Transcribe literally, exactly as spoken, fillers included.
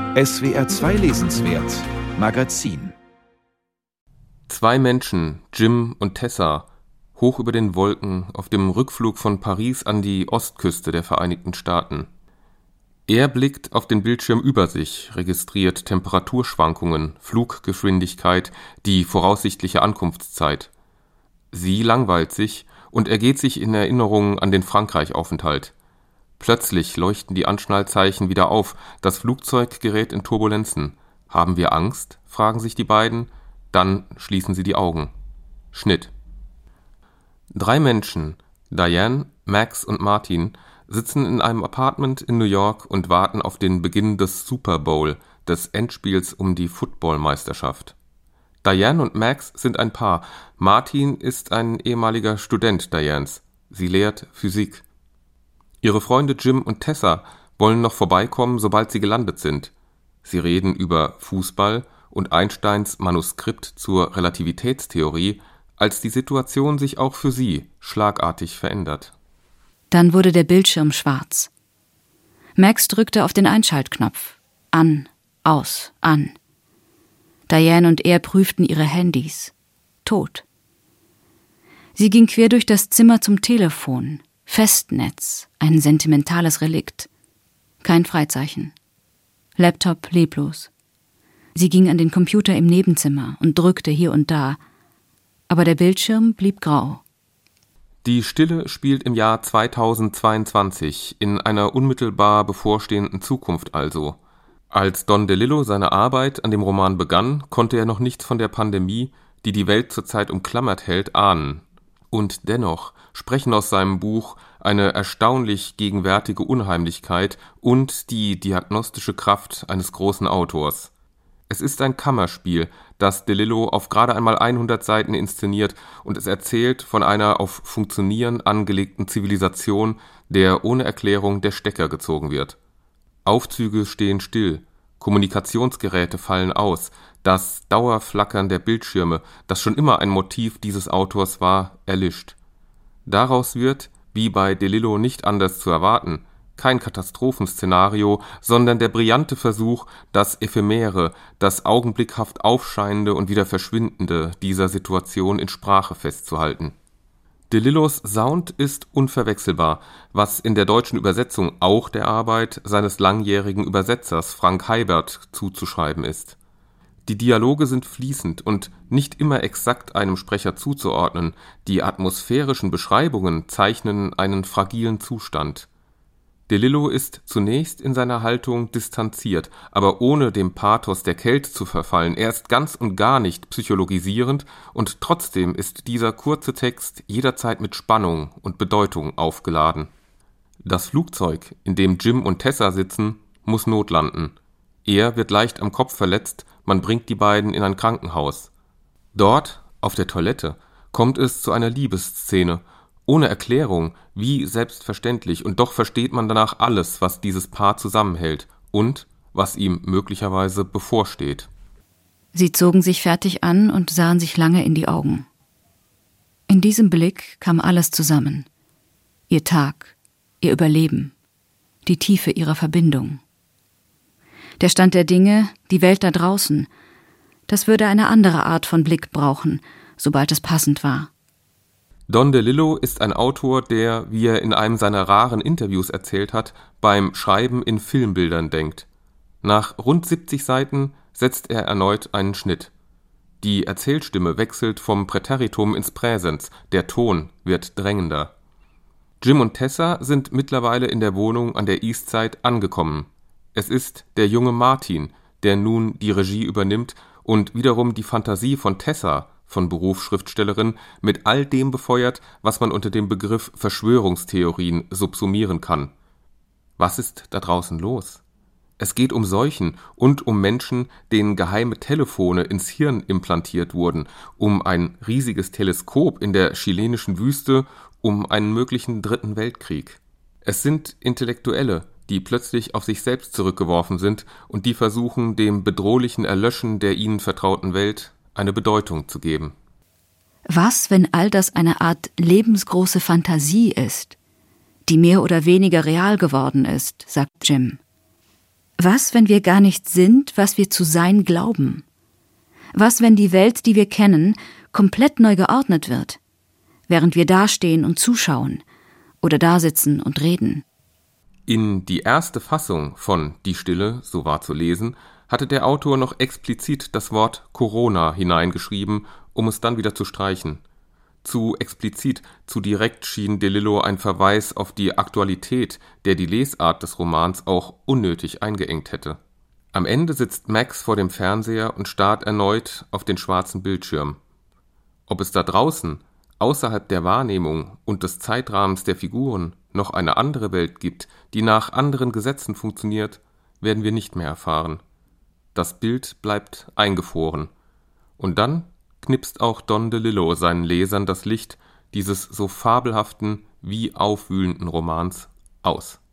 S W R zwei Lesenswert Magazin. Zwei Menschen, Jim und Tessa, hoch über den Wolken auf dem Rückflug von Paris an die Ostküste der Vereinigten Staaten. Er blickt auf den Bildschirm über sich, registriert Temperaturschwankungen, Fluggeschwindigkeit, die voraussichtliche Ankunftszeit. Sie langweilt sich und ergeht sich in Erinnerungen an den Frankreich-Aufenthalt. Plötzlich leuchten die Anschnallzeichen wieder auf, das Flugzeug gerät in Turbulenzen. Haben wir Angst? Fragen sich die beiden. Dann schließen sie die Augen. Schnitt. Drei Menschen, Diane, Max und Martin, sitzen in einem Apartment in New York und warten auf den Beginn des Super Bowl, des Endspiels um die Football-Meisterschaft. Diane und Max sind ein Paar. Martin ist ein ehemaliger Student Dianes. Sie lehrt Physik. Ihre Freunde Jim und Tessa wollen noch vorbeikommen, sobald sie gelandet sind. Sie reden über Fußball und Einsteins Manuskript zur Relativitätstheorie, als die Situation sich auch für sie schlagartig verändert. Dann wurde der Bildschirm schwarz. Max drückte auf den Einschaltknopf. An, aus, an. Diane und er prüften ihre Handys. Tot. Sie ging quer durch das Zimmer zum Telefon. Festnetz, ein sentimentales Relikt. Kein Freizeichen. Laptop leblos. Sie ging an den Computer im Nebenzimmer und drückte hier und da. Aber der Bildschirm blieb grau. Die Stille spielt im Jahr zweitausendzweiundzwanzig, in einer unmittelbar bevorstehenden Zukunft also. Als Don DeLillo seine Arbeit an dem Roman begann, konnte er noch nichts von der Pandemie, die die Welt zurzeit umklammert hält, ahnen. Und dennoch sprechen aus seinem Buch eine erstaunlich gegenwärtige Unheimlichkeit und die diagnostische Kraft eines großen Autors. Es ist ein Kammerspiel, das DeLillo auf gerade einmal hundert Seiten inszeniert, und es erzählt von einer auf Funktionieren angelegten Zivilisation, der ohne Erklärung der Stecker gezogen wird. Aufzüge stehen still, Kommunikationsgeräte fallen aus, das Dauerflackern der Bildschirme, das schon immer ein Motiv dieses Autors war, erlischt. Daraus wird, wie bei DeLillo nicht anders zu erwarten, kein Katastrophenszenario, sondern der brillante Versuch, das Ephemere, das augenblickhaft Aufscheinende und wieder Verschwindende dieser Situation in Sprache festzuhalten. DeLillos Sound ist unverwechselbar, was in der deutschen Übersetzung auch der Arbeit seines langjährigen Übersetzers Frank Heibert zuzuschreiben ist. Die Dialoge sind fließend und nicht immer exakt einem Sprecher zuzuordnen, die atmosphärischen Beschreibungen zeichnen einen fragilen Zustand. DeLillo ist zunächst in seiner Haltung distanziert, aber ohne dem Pathos der Kälte zu verfallen. Er ist ganz und gar nicht psychologisierend, und trotzdem ist dieser kurze Text jederzeit mit Spannung und Bedeutung aufgeladen. Das Flugzeug, in dem Jim und Tessa sitzen, muss notlanden. Er wird leicht am Kopf verletzt, man bringt die beiden in ein Krankenhaus. Dort, auf der Toilette, kommt es zu einer Liebesszene, ohne Erklärung, wie selbstverständlich, und doch versteht man danach alles, was dieses Paar zusammenhält und was ihm möglicherweise bevorsteht. Sie zogen sich fertig an und sahen sich lange in die Augen. In diesem Blick kam alles zusammen. Ihr Tag, ihr Überleben, die Tiefe ihrer Verbindung. Der Stand der Dinge, die Welt da draußen, das würde eine andere Art von Blick brauchen, sobald es passend war. Don DeLillo ist ein Autor, der, wie er in einem seiner raren Interviews erzählt hat, beim Schreiben in Filmbildern denkt. Nach rund siebzig Seiten setzt er erneut einen Schnitt. Die Erzählstimme wechselt vom Präteritum ins Präsens, der Ton wird drängender. Jim und Tessa sind mittlerweile in der Wohnung an der Eastside angekommen. Es ist der junge Martin, der nun die Regie übernimmt und wiederum die Fantasie von Tessa, von Beruf Schriftstellerin, mit all dem befeuert, was man unter dem Begriff Verschwörungstheorien subsumieren kann. Was ist da draußen los? Es geht um Seuchen und um Menschen, denen geheime Telefone ins Hirn implantiert wurden, um ein riesiges Teleskop in der chilenischen Wüste, um einen möglichen Dritten Weltkrieg. Es sind Intellektuelle, die plötzlich auf sich selbst zurückgeworfen sind und die versuchen, dem bedrohlichen Erlöschen der ihnen vertrauten Welt eine Bedeutung zu geben. Was, wenn all das eine Art lebensgroße Fantasie ist, die mehr oder weniger real geworden ist, sagt Jim. Was, wenn wir gar nicht sind, was wir zu sein glauben? Was, wenn die Welt, die wir kennen, komplett neu geordnet wird, während wir dastehen und zuschauen oder dasitzen und reden? In die erste Fassung von Die Stille, so war zu lesen, hatte der Autor noch explizit das Wort Corona hineingeschrieben, um es dann wieder zu streichen. Zu explizit, zu direkt schien DeLillo ein Verweis auf die Aktualität, der die Lesart des Romans auch unnötig eingeengt hätte. Am Ende sitzt Max vor dem Fernseher und starrt erneut auf den schwarzen Bildschirm. Ob es da draußen, außerhalb der Wahrnehmung und des Zeitrahmens der Figuren, noch eine andere Welt gibt, die nach anderen Gesetzen funktioniert, werden wir nicht mehr erfahren. Das Bild bleibt eingefroren. Und dann knipst auch Don DeLillo seinen Lesern das Licht dieses so fabelhaften wie aufwühlenden Romans aus.